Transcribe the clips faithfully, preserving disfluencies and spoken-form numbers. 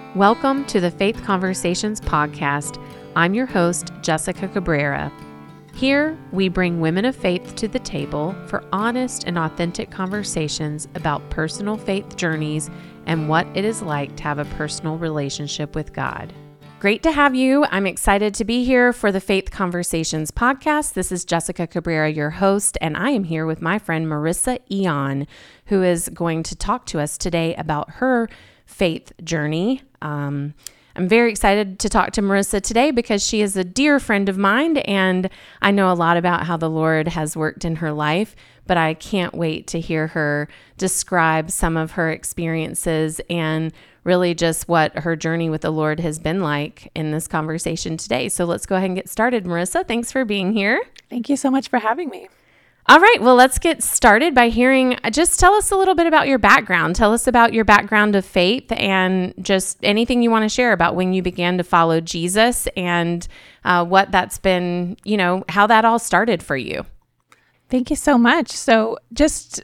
Welcome to the Faith Conversations podcast. I'm your host, Jessica Cabrera. Here, we bring women of faith to the table for honest and authentic conversations about personal faith journeys and what it is like to have a personal relationship with God. Great to have you. I'm excited to be here for the Faith Conversations podcast. This is Jessica Cabrera, your host, and I am here with my friend Marissa Eon, who is going to talk to us today about her faith journey. Um, I'm very excited to talk to Marissa today because she is a dear friend of mine, and I know a lot about how the Lord has worked in her life, but I can't wait to hear her describe some of her experiences and really just what her journey with the Lord has been like in this conversation today. So let's go ahead and get started. Marissa, thanks for being here. Thank you so much for having me. All right, well, let's get started by hearing, just tell us a little bit about your background. Tell us about your background of faith and just anything you want to share about when you began to follow Jesus and uh, what that's been, you know, how that all started for you. Thank you so much. So just,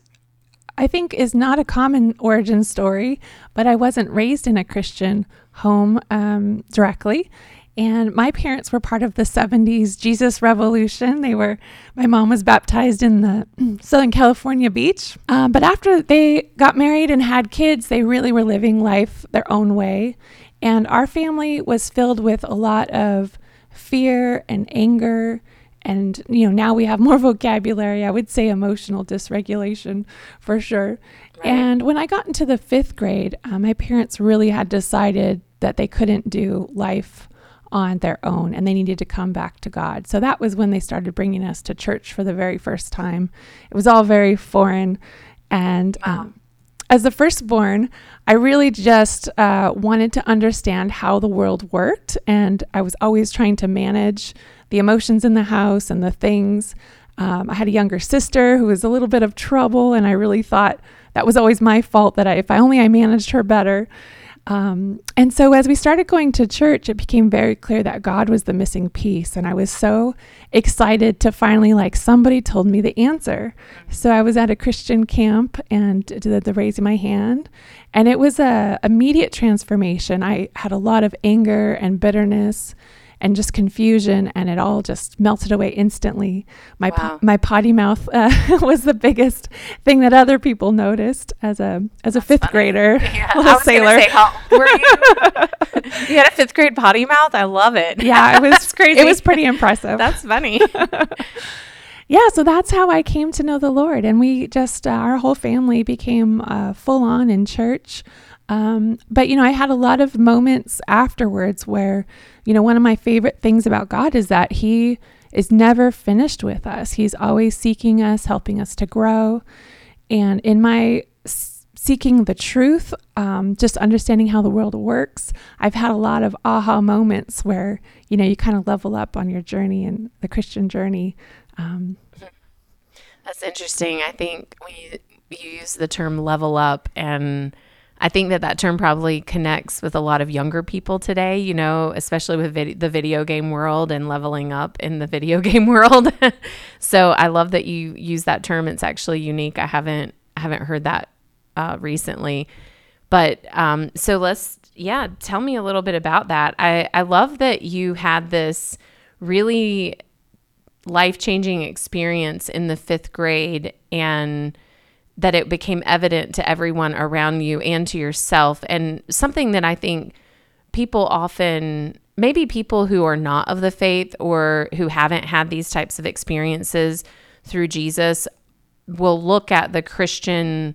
I think is not a common origin story, but I wasn't raised in a Christian home um, directly. And my parents were part of the seventies Jesus Revolution. They were, my mom was baptized in the Southern California beach. Um, but after they got married and had kids, they really were living life their own way. And our family was filled with a lot of fear and anger. And, you know, now we have more vocabulary. I would say emotional dysregulation for sure. Right. And when I got into the fifth grade, uh, my parents really had decided that they couldn't do life on their own and they needed to come back to God. So that was when they started bringing us to church for the very first time. It was all very foreign. And wow. um, as the firstborn, I really just uh, wanted to understand how the world worked. And I was always trying to manage the emotions in the house and the things. Um, I had a younger sister who was a little bit of trouble. And I really thought that was always my fault, that I, if I only I managed her better. Um, and so as we started going to church, it became very clear that God was the missing piece. And I was so excited to finally, like, somebody told me the answer. So I was at a Christian camp and did the raising my hand. And it was a immediate transformation. I had a lot of anger and bitterness and just confusion, and it all just melted away instantly. My wow. po- my potty mouth uh, was the biggest thing that other people noticed as a as a That's fifth funny. grader. Yeah, I was sailor. Say, how, were you? You had a fifth grade potty mouth? I love it. Yeah, it was That's crazy. It was pretty impressive. That's funny. Yeah, so that's how I came to know the Lord, and we just uh, our whole family became uh, full on in church. Um, but, you know, I had a lot of moments afterwards where, you know, one of my favorite things about God is that he is never finished with us. He's always seeking us, helping us to grow. And in my s- seeking the truth, um, just understanding how the world works, I've had a lot of aha moments where, you know, you kind of level up on your journey and the Christian journey. Um, That's interesting. I think we you use the term level up, and I think that that term probably connects with a lot of younger people today, you know, especially with vid- the video game world and leveling up in the video game world. So I love that you use that term. It's actually unique. I haven't I haven't heard that uh, recently. But um, so let's, yeah, tell me a little bit about that. I, I love that you had this really life-changing experience in the fifth grade and that it became evident to everyone around you and to yourself. And something that I think people often, maybe people who are not of the faith or who haven't had these types of experiences through Jesus will look at the Christian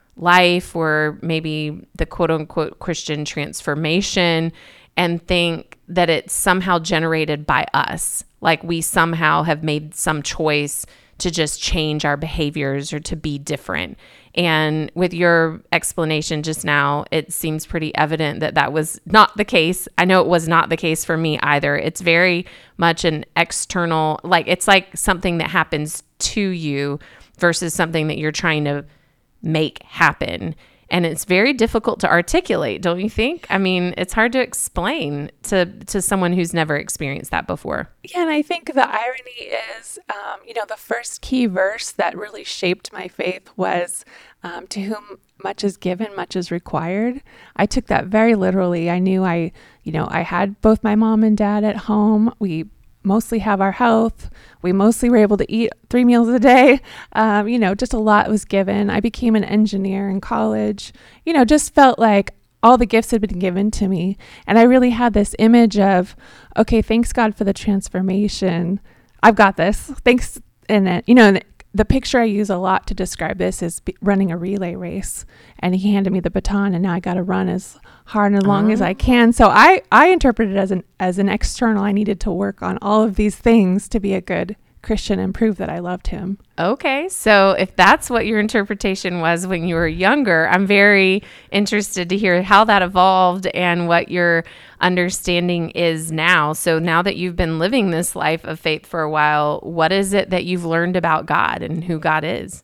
life or maybe the quote unquote Christian transformation and think that it's somehow generated by us. Like we somehow have made some choice to just change our behaviors or to be different. And with your explanation just now, it seems pretty evident that that was not the case. I know it was not the case for me either. It's very much an external, like it's like something that happens to you versus something that you're trying to make happen. And it's very difficult to articulate, don't you think? I mean, it's hard to explain to to someone who's never experienced that before. Yeah, and I think the irony is, um, you know, the first key verse that really shaped my faith was, um, to whom much is given, much is required. I took that very literally. I knew I, you know, I had both my mom and dad at home. We mostly have our health. We mostly were able to eat three meals a day. Um, you know, just a lot was given. I became an engineer in college, you know, just felt like all the gifts had been given to me. And I really had this image of, okay, thanks God for the transformation. I've got this. Thanks. And, it, you know, the picture I use a lot to describe this is running a relay race. And he handed me the baton, and now I got to run as hard and as long oh. as I can. So I, I interpret it as an, as an external. I needed to work on all of these things to be a good Christian and prove that I loved him. Okay. So if that's what your interpretation was when you were younger, I'm very interested to hear how that evolved and what your understanding is now. So now that you've been living this life of faith for a while, what is it that you've learned about God and who God is?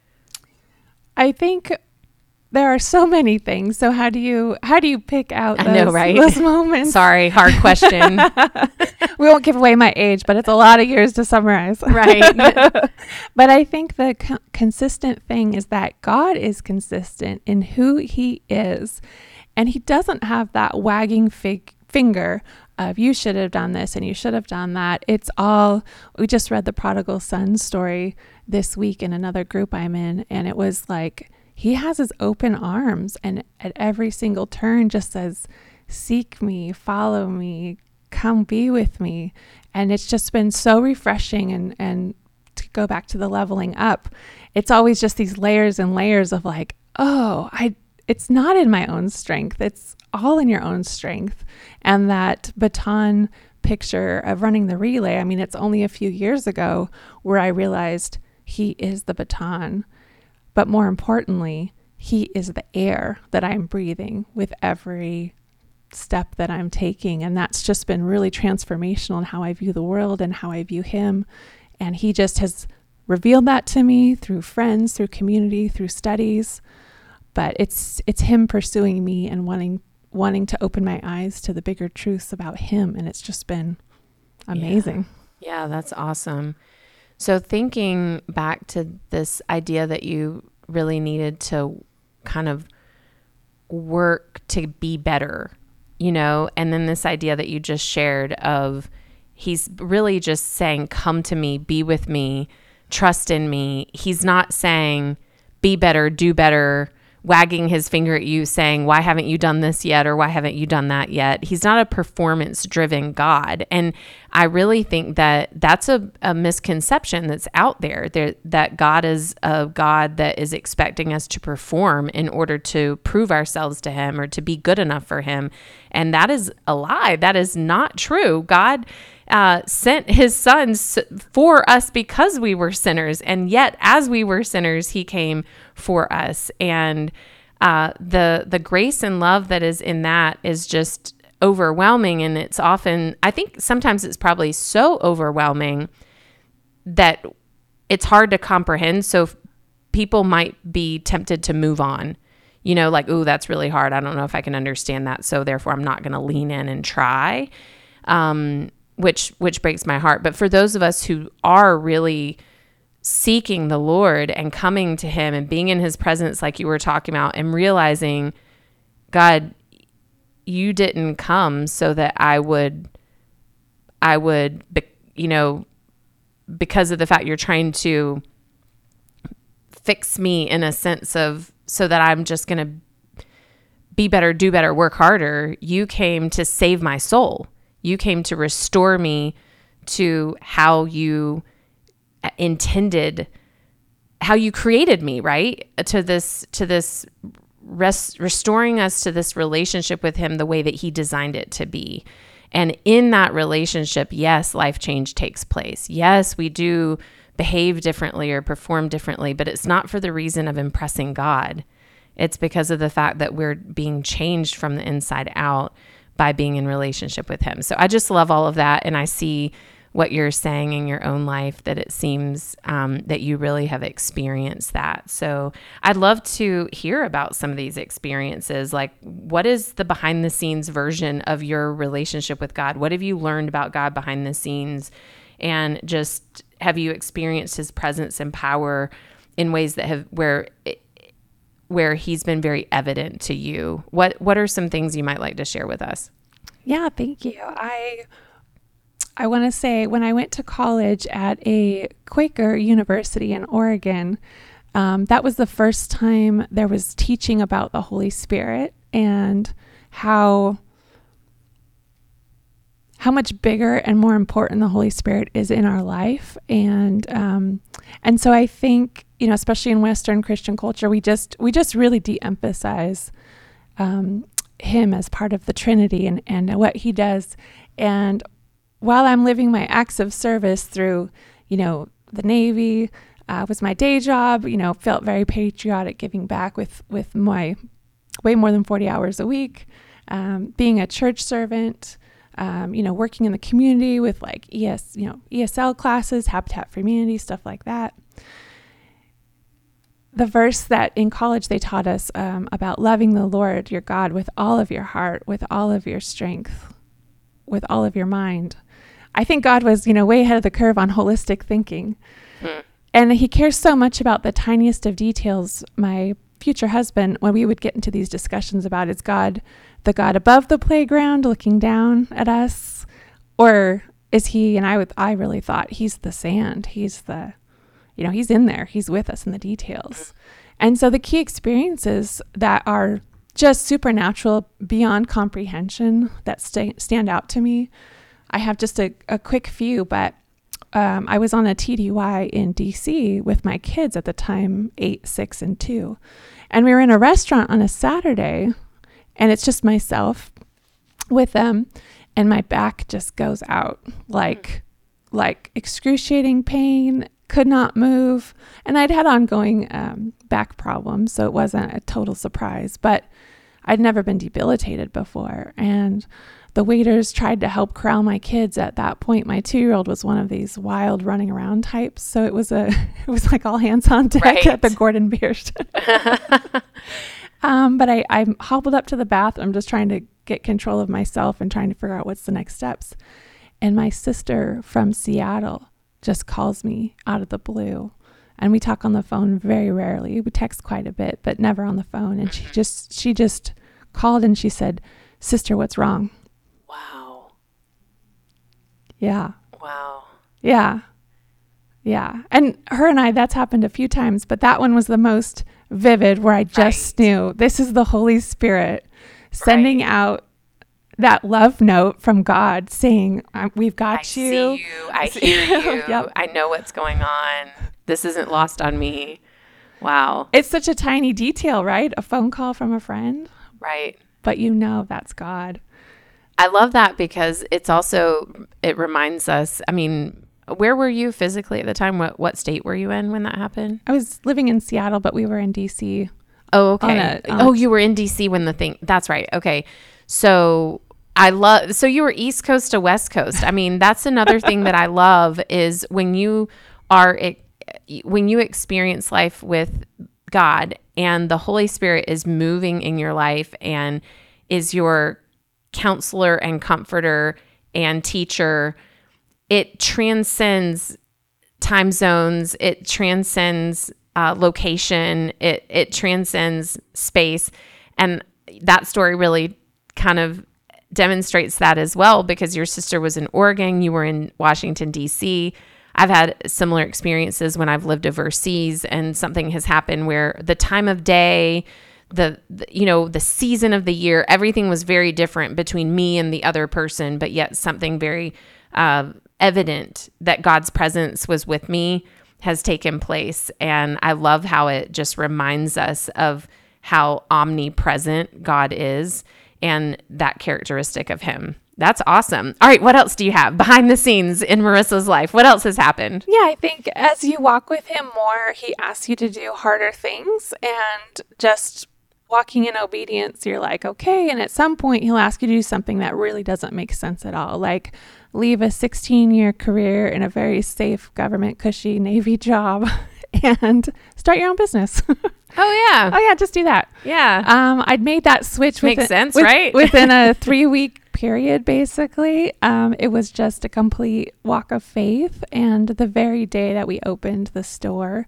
I think there are so many things. So how do you how do you pick out those, I know, right? those moments? Sorry, hard question. We won't give away my age, but it's a lot of years to summarize. Right. But I think the co- consistent thing is that God is consistent in who he is. And he doesn't have that wagging fig- finger of you should have done this and you should have done that. It's all, we just read the prodigal son story this week in another group I'm in. And it was like, he has his open arms and at every single turn just says, seek me, follow me, come be with me. And it's just been so refreshing. And, and to go back to the leveling up, it's always just these layers and layers of like, oh, I, it's not in my own strength. It's all in your own strength. And that baton picture of running the relay, I mean, it's only a few years ago where I realized he is the baton. But more importantly, he is the air that I'm breathing with every step that I'm taking. And that's just been really transformational in how I view the world and how I view him. And he just has revealed that to me through friends, through community, through studies. But it's it's him pursuing me and wanting wanting to open my eyes to the bigger truths about him. And it's just been amazing. Yeah, yeah, that's awesome. So thinking back to this idea that you really needed to kind of work to be better, you know, and then this idea that you just shared of he's really just saying, come to me, be with me, trust in me. He's not saying, be better, do better, wagging his finger at you saying, why haven't you done this yet? Or why haven't you done that yet? He's not a performance driven God. And I really think that that's a, a misconception that's out there, there, that God is a God that is expecting us to perform in order to prove ourselves to him or to be good enough for him. And that is a lie. That is not true. God Uh, sent his son for us because we were sinners. And yet, as we were sinners, he came for us. And uh, the the grace and love that is in that is just overwhelming. And it's often, I think sometimes it's probably so overwhelming that it's hard to comprehend. So people might be tempted to move on. You know, like, ooh, that's really hard. I don't know if I can understand that. So therefore, I'm not going to lean in and try. Um which which breaks my heart. But for those of us who are really seeking the Lord and coming to him and being in his presence, like you were talking about, and realizing, God, you didn't come so that I would, I would, you know, because of the fact you're trying to fix me in a sense of, so that I'm just going to be better, do better, work harder. You came to save my soul. You came to restore me to how you intended, how you created me, right? To this, to this, rest, restoring us to this relationship with him the way that he designed it to be. And in that relationship, yes, life change takes place. Yes, we do behave differently or perform differently, but it's not for the reason of impressing God. It's because of the fact that we're being changed from the inside out by being in relationship with him. So I just love all of that. And I see what you're saying in your own life, that it seems um, that you really have experienced that. So I'd love to hear about some of these experiences. Like, what is the behind the scenes version of your relationship with God? What have you learned about God behind the scenes? And just, have you experienced his presence and power in ways that have, where it, where he's been very evident to you. What what are some things you might like to share with us? Yeah, thank you. I I want to say when I went to college at a Quaker university in Oregon, um, that was the first time there was teaching about the Holy Spirit and how how much bigger and more important the Holy Spirit is in our life. And um, and so I think, you know, especially in Western Christian culture, we just we just really de-emphasize um, him as part of the Trinity and, and what he does. And while I'm living my acts of service through, you know, the Navy, uh, was my day job, you know, felt very patriotic, giving back with, with my way more than forty hours a week, um, being a church servant, um, you know, working in the community with like E S, you know, E S L classes, Habitat for Humanity, stuff like that. The verse that in college they taught us um, about loving the Lord your God with all of your heart, with all of your strength, with all of your mind. I think God was, you know, way ahead of the curve on holistic thinking. Hmm. And he cares so much about the tiniest of details. My future husband, when we would get into these discussions about, is God the God above the playground looking down at us? Or is he, and I would, I really thought he's the sand. He's the, you know, he's in there. He's with us in the details. And so the key experiences that are just supernatural, beyond comprehension, that st- stand out to me. I have just a, a quick few, but um, I was on a T D Y in D C with my kids at the time, eight, six, and two. And we were in a restaurant on a Saturday, and it's just myself with them, and my back just goes out, like, like excruciating pain, could not move. And I'd had ongoing um, back problems, so it wasn't a total surprise, but I'd never been debilitated before. And the waiters tried to help corral my kids. At that point, my two-year-old was one of these wild running around types. So it was a, it was like all hands on deck right. at the Gordon Biersch. um, but I, I hobbled up to the bathroom, just trying to get control of myself and trying to figure out what's the next steps. And my sister from Seattle just calls me out of the blue. And we talk on the phone very rarely. We text quite a bit, but never on the phone. And she just, she just called and she said, "Sister, what's wrong?" Wow. Yeah. Wow. Yeah. Yeah. And her and I, that's happened a few times, but that one was the most vivid, where I just right. knew this is the Holy Spirit sending right. out that love note from God saying, we've got I you. see you. I hear you. Yep. I know what's going on. This isn't lost on me. Wow. It's such a tiny detail, right? A phone call from a friend. Right. But you know that's God. I love that because it's also, it reminds us, I mean, where were you physically at the time? What what state were you in when that happened? I was living in Seattle, but we were in D C. Oh, okay. On a, on oh, you were in D C when the thing, that's right. Okay. So I love, so you were East Coast to West Coast. I mean, that's another thing that I love is when you are, when you experience life with God and the Holy Spirit is moving in your life and is your counselor and comforter and teacher, it transcends time zones. It transcends uh, location. It, it transcends space. And that story really kind of demonstrates that as well, because your sister was in Oregon, you were in Washington, D C. I've had similar experiences when I've lived overseas and something has happened where the time of day, the, the you know, the season of the year, everything was very different between me and the other person, but yet something very uh, evident that God's presence was with me has taken place. And I love how it just reminds us of how omnipresent God is and that characteristic of him. That's awesome. All right, what else do you have behind the scenes in Marissa's life? What else has happened? Yeah, I think as you walk with him more, he asks you to do harder things, and just walking in obedience, you're like, okay. And at some point he'll ask you to do something that really doesn't make sense at all. Like leave a sixteen year career in a very safe government cushy Navy job and start your own business. Oh yeah. Oh yeah. Just do that. Yeah. Um, I'd made that switch. Makes within, sense, with, right? within a three week period, basically. Um, it was just a complete walk of faith. And the very day that we opened the store,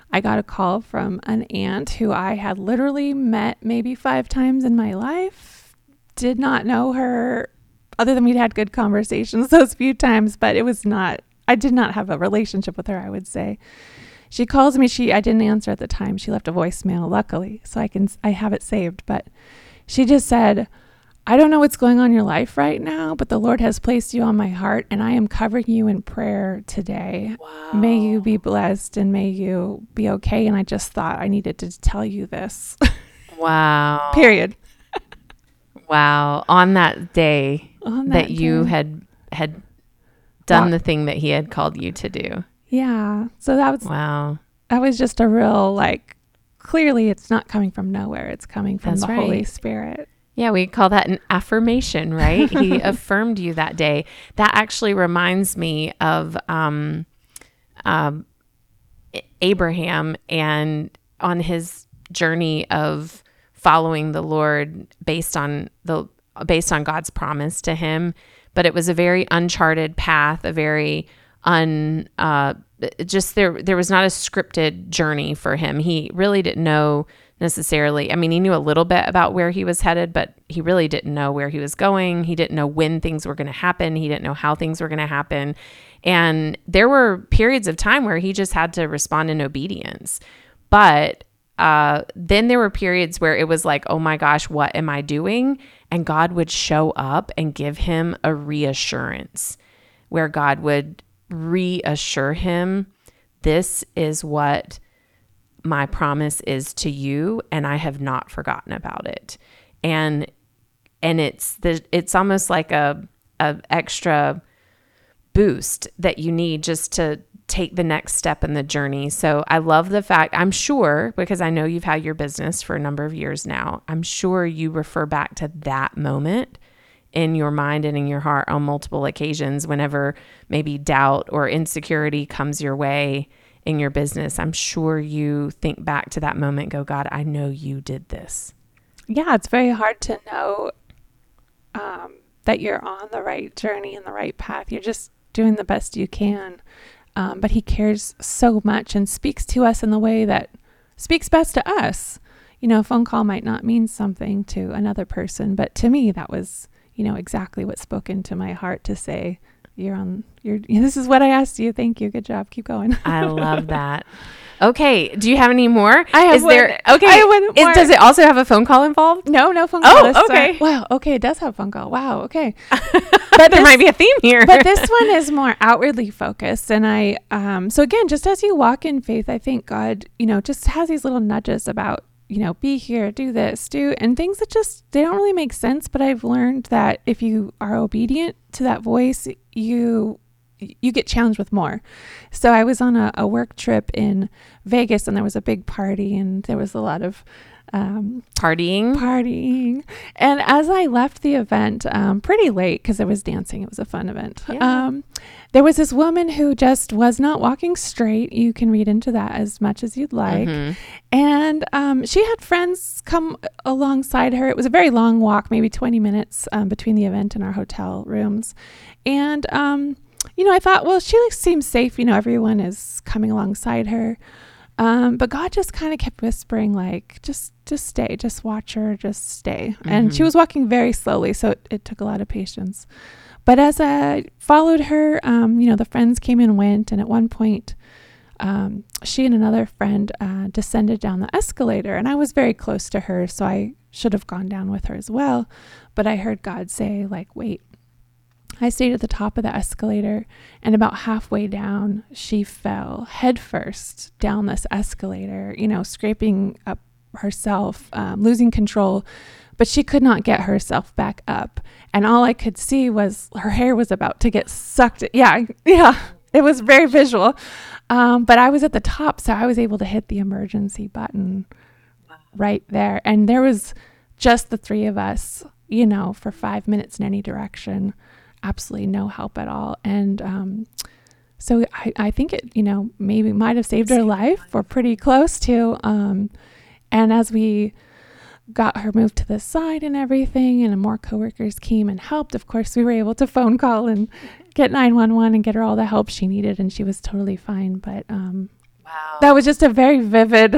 I got a call from an aunt who I had literally met maybe five times in my life. Did not know her, other than we'd had good conversations those few times, but it was not, I did not have a relationship with her, I would say. She calls me, she, I didn't answer at the time. She left a voicemail, luckily, so I can, I have it saved. But she just said, I don't know what's going on in your life right now, but the Lord has placed you on my heart, and I am covering you in prayer today. Wow. May you be blessed, and may you be okay. And I just thought I needed to tell you this. Wow. Period. Wow. On that day On that, that you day. had had done Wow. the thing that he had called you to do. Yeah. So that was Wow. that was just a real, like, clearly it's not coming from nowhere. It's coming from That's the Holy right. Spirit. Yeah, we call that an affirmation, right? He affirmed you that day. That actually reminds me of um, um, Abraham and on his journey of following the Lord based on the based on God's promise to him. But it was a very uncharted path, a very un uh, just there there was not a scripted journey for him. He really didn't know necessarily. I mean, he knew a little bit about where he was headed, but he really didn't know where he was going. He didn't know when things were going to happen. He didn't know how things were going to happen. And there were periods of time where he just had to respond in obedience. But uh, then there were periods where it was like, oh my gosh, what am I doing? And God would show up and give him a reassurance, where God would reassure him, this is what my promise is to you, and I have not forgotten about it. And and it's the it's almost like a a extra boost that you need just to take the next step in the journey. So I love the fact, I'm sure, because I know you've had your business for a number of years now, I'm sure you refer back to that moment in your mind and in your heart on multiple occasions whenever maybe doubt or insecurity comes your way in your business. I'm sure you think back to that moment and go, God, I know you did this. Yeah, it's very hard to know um, that you're on the right journey and the right path. You're just doing the best you can. Um, but he cares so much and speaks to us in the way that speaks best to us. You know, a phone call might not mean something to another person, but to me, that was, you know, exactly what spoke into my heart to say, you're on, you're, this is what I asked you. Thank you. Good job. Keep going. I love that. Okay. Do you have any more? I have Is one, there, okay. I have one Is, more. does it also have a phone call involved? No, no phone call. Oh, this time. okay. Wow. Okay. It does have a phone call. Wow. Okay. But there this- might be a theme here. But this one is more outwardly focused. And I, um, so again, just as you walk in faith, I think God, you know, just has these little nudges about, you know, be here, do this, do, and things that just, they don't really make sense. But I've learned that if you are obedient to that voice, you, you get challenged with more. So I was on a, a work trip in Vegas, and there was a big party, and there was a lot of, um, Partying. partying. And as I left the event, um, pretty late, because there was dancing, it was a fun event. Yeah. Um, there was this woman who just was not walking straight. You can read into that as much as you'd like. Mhm. And um, she had friends come alongside her. It was a very long walk, maybe twenty minutes um, between the event and our hotel rooms. And, um, you know, I thought, well, she seems safe. You know, everyone is coming alongside her. Um, but God just kind of kept whispering, like, just, just stay, just watch her, just stay. Mm-hmm. And she was walking very slowly, so it, it took a lot of patience. But as I followed her, um, you know, the friends came and went. And at one point, um, she and another friend uh, descended down the escalator. And I was very close to her, so I should have gone down with her as well. But I heard God say, like, wait. I stayed at the top of the escalator, and about halfway down, she fell headfirst down this escalator, you know, scraping up herself, um, losing control, but she could not get herself back up. And all I could see was her hair was about to get sucked. Yeah, yeah, it was very visual. Um, but I was at the top, so I was able to hit the emergency button right there. And there was just the three of us, you know, for five minutes in any direction. Absolutely no help at all. And um, so I, I think it, you know, maybe might have saved her life, or pretty close to. Um, and as we got her moved to the side and everything, and more coworkers came and helped, of course, we were able to phone call and get nine one one and get her all the help she needed. And she was totally fine. But um, Wow. That was just a very vivid,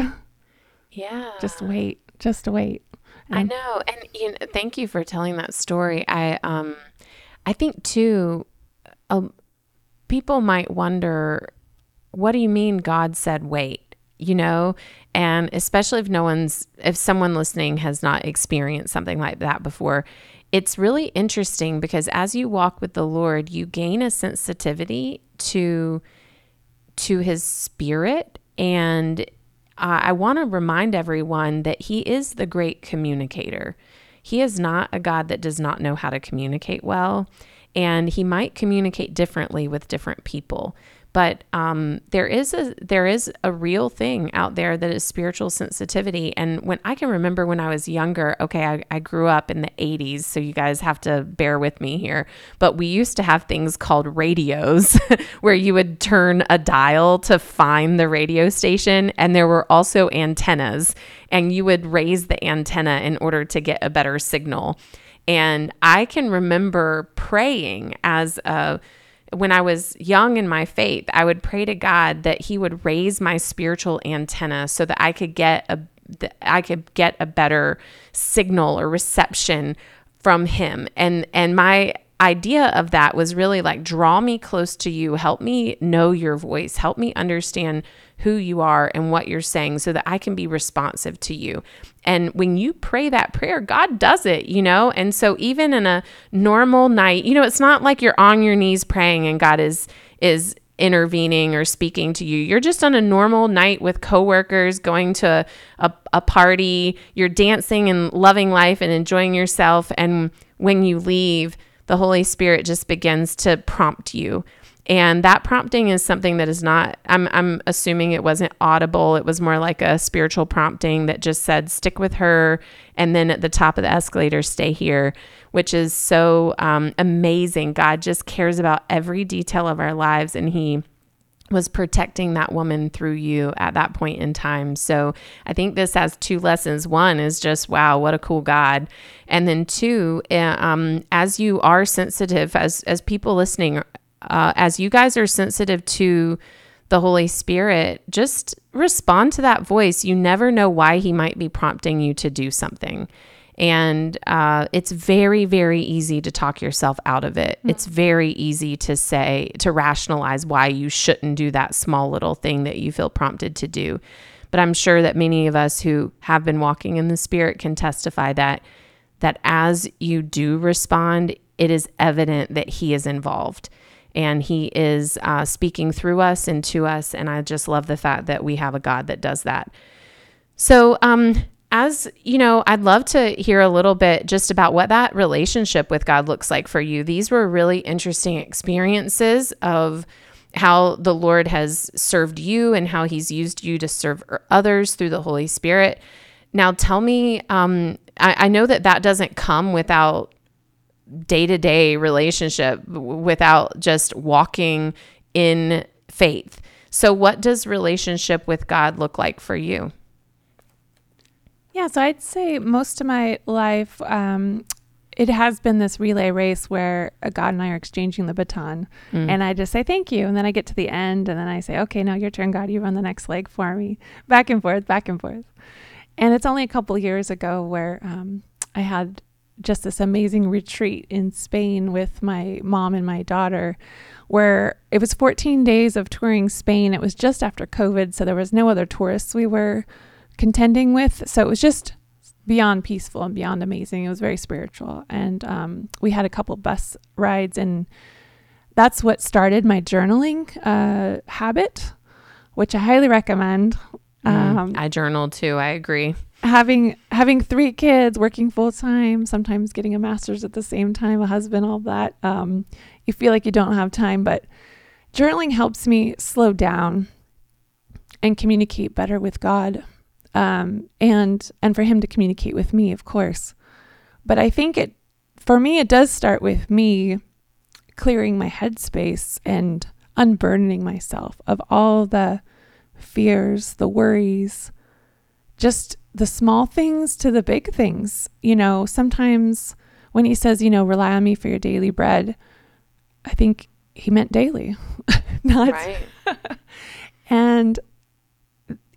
Yeah. just wait, just wait. I And know. And you know, thank you for telling that story. I um I think too, um, people might wonder, what do you mean God said wait? You know, and especially if no one's, if someone listening has not experienced something like that before, it's really interesting because as you walk with the Lord, you gain a sensitivity to to his spirit. And uh, I want to remind everyone that he is the great communicator. He is not a God that does not know how to communicate well, and he might communicate differently with different people. But um, there is a there is a real thing out there that is spiritual sensitivity. And when I can remember when I was younger, okay, I, I grew up in the eighties, so you guys have to bear with me here. But we used to have things called radios where you would turn a dial to find the radio station. And there were also antennas, and you would raise the antenna in order to get a better signal. And I can remember praying as a when I was young in my faith, I would pray to God that he would raise my spiritual antenna so that I could get a I could get a better signal or reception from him. And and my idea of that was really like, draw me close to you, help me know your voice, help me understand who you are and what you're saying so that I can be responsive to you. And when you pray that prayer, God does it, you know? And so even in a normal night, you know, it's not like you're on your knees praying and God is is intervening or speaking to you. You're just on a normal night with coworkers, going to a, a party, you're dancing and loving life and enjoying yourself. And when you leave, the Holy Spirit just begins to prompt you. And that prompting is something that is not, I'm I'm assuming it wasn't audible. It was more like a spiritual prompting that just said, stick with her. And then at the top of the escalator, stay here, which is so um, amazing. God just cares about every detail of our lives. And he was protecting that woman through you at that point in time. So I think this has two lessons. One is just, wow, what a cool God. And then two, uh, um, as you are sensitive, as as people listening, uh, as you guys are sensitive to the Holy Spirit, just respond to that voice. You never know why he might be prompting you to do something. And uh, it's very, very easy to talk yourself out of it. Mm-hmm. It's very easy to say, to rationalize why you shouldn't do that small little thing that you feel prompted to do. But I'm sure that many of us who have been walking in the Spirit can testify that, that as you do respond, it is evident that he is involved. And he is uh, speaking through us and to us. And I just love the fact that we have a God that does that. So, um, as you know, I'd love to hear a little bit just about what that relationship with God looks like for you. These were really interesting experiences of how the Lord has served you and how he's used you to serve others through the Holy Spirit. Now, tell me, um, I, I know that that doesn't come without day-to-day relationship, without just walking in faith. So what does relationship with God look like for you? Yeah, so I'd say most of my life, um, it has been this relay race where God and I are exchanging the baton. Mm. And I just say, thank you. And then I get to the end and then I say, okay, now your turn, God, you run the next leg for me. Back and forth, back and forth. And it's only a couple years ago where um, I had just this amazing retreat in Spain with my mom and my daughter, where it was fourteen days of touring Spain. It was just after COVID, so there was no other tourists we were contending with. So it was just beyond peaceful and beyond amazing. It was very spiritual. And um, we had a couple bus rides, and that's what started my journaling uh, habit, which I highly recommend. Mm, um, I journal too. I agree. Having having three kids, working full time, sometimes getting a master's at the same time, a husband, all that. Um, you feel like you don't have time, but journaling helps me slow down and communicate better with God. Um, and, and for him to communicate with me, of course. But I think it, for me, it does start with me clearing my headspace and unburdening myself of all the fears, the worries, just the small things to the big things. You know, sometimes when he says, you know, rely on me for your daily bread, I think he meant daily, not. Right. And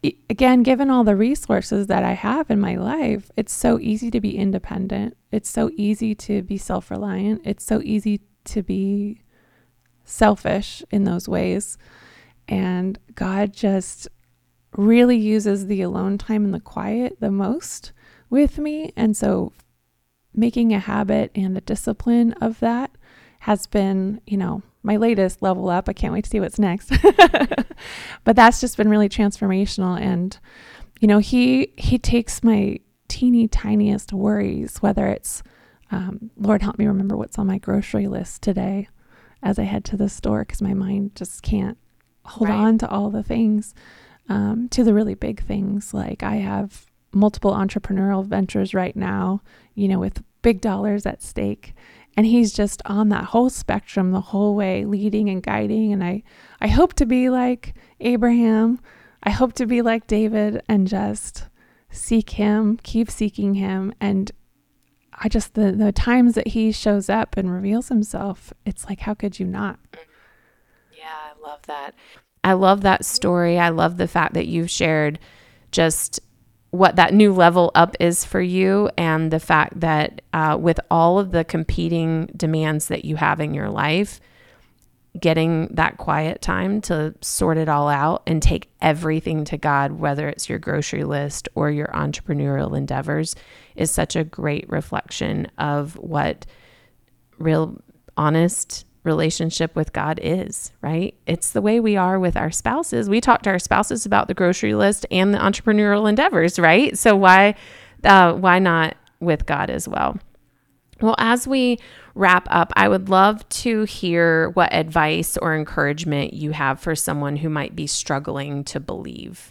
e- again, given all the resources that I have in my life, it's so easy to be independent. It's so easy to be self-reliant. It's so easy to be selfish in those ways. And God just really uses the alone time and the quiet the most with me. And so making a habit and a discipline of that has been, you know, my latest level up. I can't wait to see what's next. But that's just been really transformational. And, you know, he, he takes my teeny tiniest worries, whether it's, um, Lord, help me remember what's on my grocery list today as I head to the store, because my mind just can't hold right. on to all the things, um, to the really big things. Like I have multiple entrepreneurial ventures right now, you know, with big dollars at stake. And he's just on that whole spectrum the whole way, leading and guiding. And I, I hope to be like Abraham. I hope to be like David and just seek him, keep seeking him. And I just, the, the times that he shows up and reveals himself, it's like, how could you not? Yeah, I love that. I love that story. I love the fact that you've shared just what that new level up is for you, and the fact that uh, with all of the competing demands that you have in your life, getting that quiet time to sort it all out and take everything to God, whether it's your grocery list or your entrepreneurial endeavors, is such a great reflection of what real honest relationship with God is, right? It's the way we are with our spouses. We talk to our spouses about the grocery list and the entrepreneurial endeavors, right? So why, uh, why not with God as well? Well, as we wrap up, I would love to hear what advice or encouragement you have for someone who might be struggling to believe.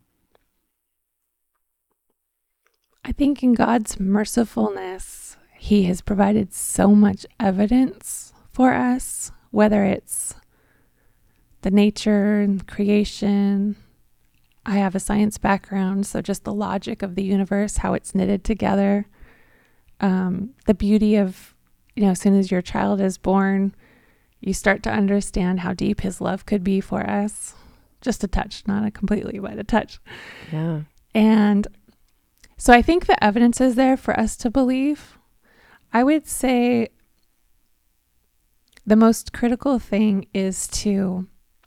I think in God's mercifulness, he has provided so much evidence for us, whether it's the nature and creation. I have a science background, so just the logic of the universe, how it's knitted together, um, the beauty of, you know, as soon as your child is born, you start to understand how deep his love could be for us. Just a touch, not a completely, but a touch. Yeah. And so I think the evidence is there for us to believe. I would say the most critical thing is to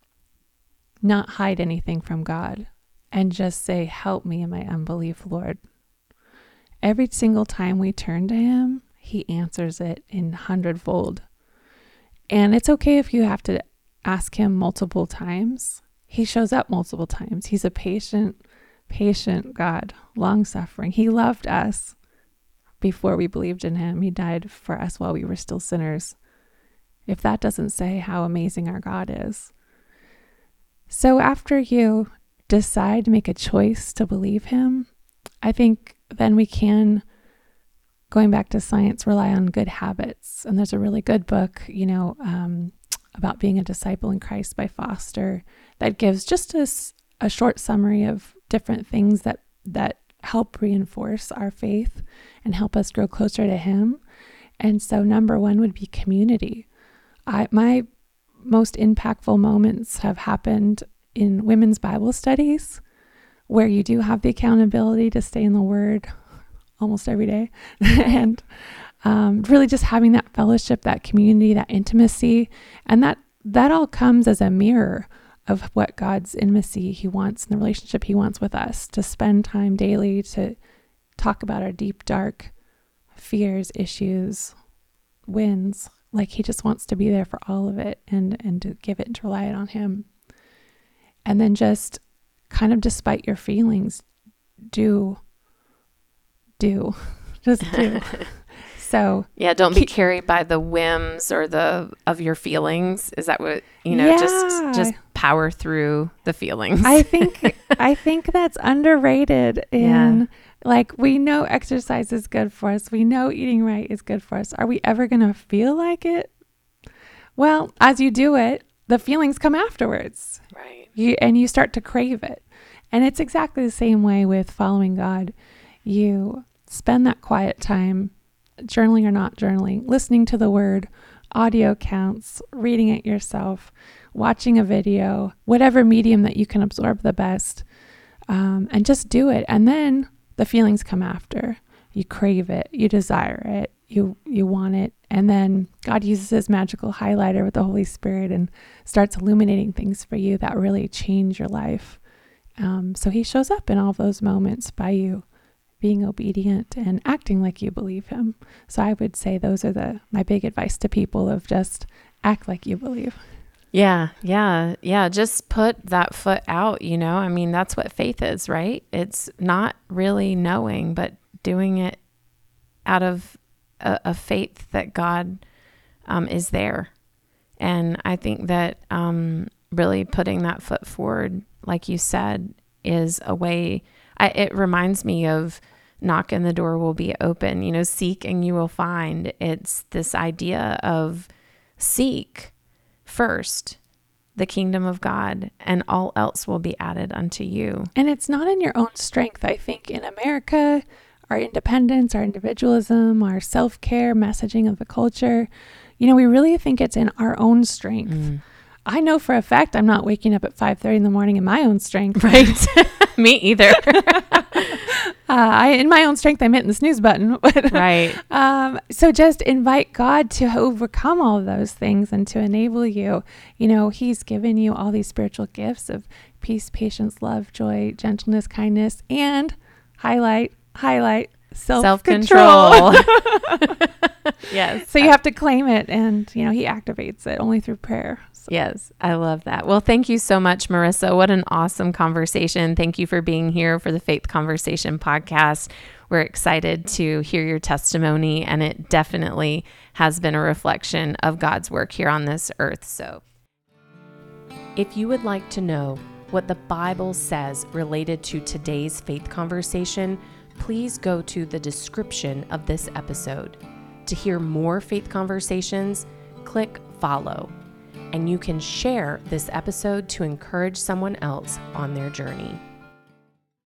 not hide anything from God and just say, help me in my unbelief, Lord. Every single time we turn to him, he answers it in hundredfold. And it's okay if you have to ask him multiple times. He shows up multiple times. He's a patient, patient God, long-suffering. He loved us before we believed in him. He died for us while we were still sinners. If that doesn't say how amazing our God is. So after you decide to make a choice to believe him, I think then we can, going back to science, rely on good habits. And there's a really good book, you know, um, about being a disciple in Christ by Foster, that gives just a, a short summary of different things that, that help reinforce our faith and help us grow closer to him. And so number one would be community. I, my most impactful moments have happened in women's Bible studies, where you do have the accountability to stay in the Word almost every day. And um, really just having that fellowship, that community, that intimacy. And that, that all comes as a mirror of what God's intimacy he wants and the relationship he wants with us, to spend time daily to talk about our deep, dark fears, issues, wins. Like he just wants to be there for all of it and, and to give it and to rely on him. And then just kind of despite your feelings, do, do, just do. So yeah, don't be carried by the whims or the of your feelings. Is that what, you know, yeah. just just power through the feelings. I think I think that's underrated in yeah. Like, we know exercise is good for us. We know eating right is good for us. Are we ever going to feel like it? Well, as you do it, the feelings come afterwards. Right. You, and you start to crave it. And it's exactly the same way with following God. You spend that quiet time, journaling or not journaling, listening to the word, audio counts, reading it yourself, watching a video, whatever medium that you can absorb the best. um, and just do it. And then the feelings come after. You crave it, you desire it, you you want it, and then God uses his magical highlighter with the Holy Spirit and starts illuminating things for you that really change your life. Um, so he shows up in all of those moments by you being obedient and acting like you believe him. So I would say those are the my big advice to people, of just act like you believe. Yeah, yeah, yeah. Just put that foot out, you know? I mean, that's what faith is, right? It's not really knowing, but doing it out of a, a faith that God um, is there. And I think that um, really putting that foot forward, like you said, is a way. I, it reminds me of knock and the door will be open, you know, seek and you will find. It's this idea of seek first the kingdom of God, and all else will be added unto you. And it's not in your own strength. I think in America, our independence, our individualism, our self-care messaging of the culture, you know, we really think it's in our own strength. Mm. I know for a fact I'm not waking up at five thirty in the morning in my own strength. Right. Me either. uh, I, in my own strength, I'm hitting the snooze button. Right. Um, so just invite God to overcome all of those things and to enable you. You know, he's given you all these spiritual gifts of peace, patience, love, joy, gentleness, kindness, and highlight, highlight, self-control. Self-control. Yes. So you have to claim it, and, you know, he activates it only through prayer. So. Yes, I love that. Well, thank you so much, Marissa. What an awesome conversation. Thank you for being here for the Faith Conversation podcast. We're excited to hear your testimony, and it definitely has been a reflection of God's work here on this earth. So if you would like to know what the Bible says related to today's faith conversation, please go to the description of this episode. To hear more faith conversations, click follow, and you can share this episode to encourage someone else on their journey.